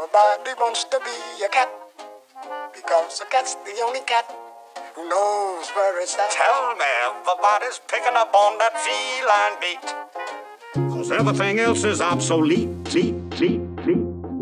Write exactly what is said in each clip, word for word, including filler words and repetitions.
Nobody wants to be a cat, because a cat's the only cat who knows where it's at. Tell me everybody's picking up on that feline beat, 'cause everything else is obsolete, leet, leet, leet.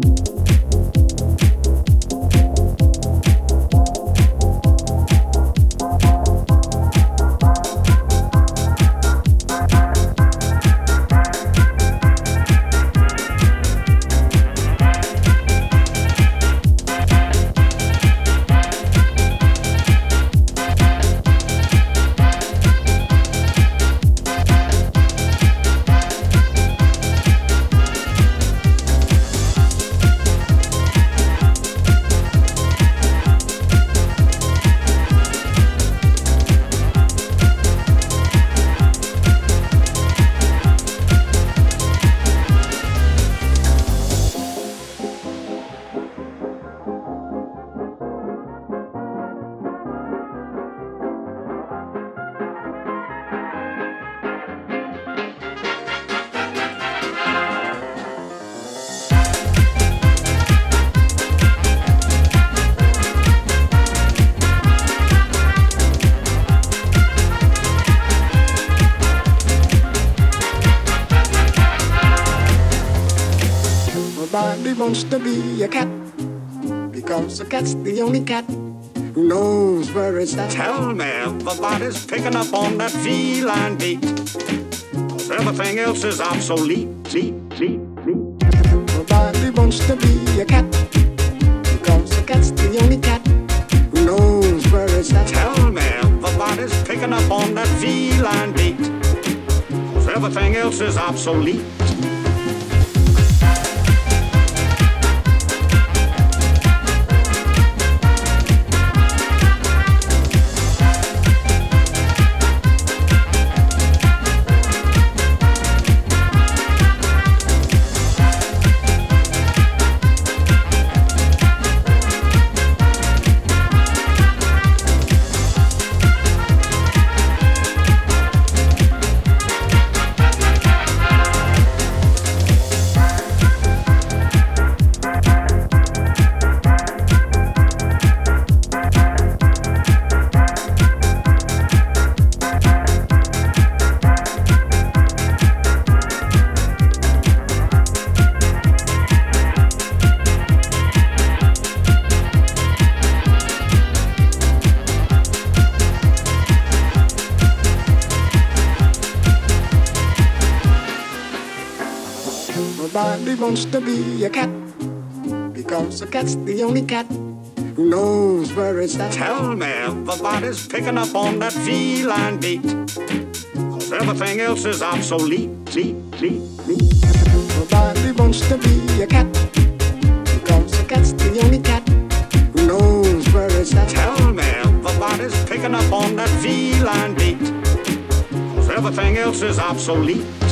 Nobody wants to be a cat, because a cat's the only cat who knows where it's at. Tell me everybody's picking up on that feline beat, 'cause everything else is obsolete, leet, leet, leet. Nobody wants to be a cat, because a cat's the only cat who knows where it's at. Tell me everybody's picking up on that feline beat, 'cause everything else is obsolete. Nobody wants to be a cat, because a cat's the only cat who knows where it's at. Tell me everybody's picking up on that feline beat, 'cause everything else is obsolete, leet, leet, leet. Nobody wants to be a cat, because a cat's the only cat who knows where it's at. Tell me everybody's picking up on that feline beat, 'cause everything else is obsolete.